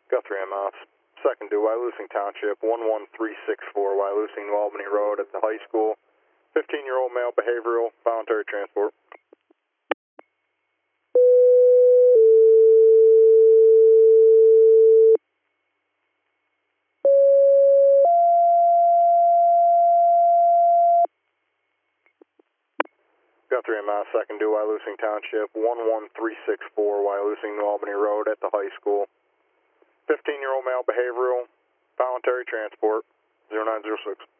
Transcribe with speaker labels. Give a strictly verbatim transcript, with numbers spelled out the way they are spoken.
Speaker 1: Guthrie M S. Second to Wyalusing Township, one one three six four, Wyalusing New Albany Road at the high school. fifteen-year-old male behavioral, voluntary transport. Guthrie M S, second to Wyalusing Township, one one three six four, Wyalusing New Albany Road at the high school. fifteen-year-old male behavioral, voluntary transport, zero nine zero six.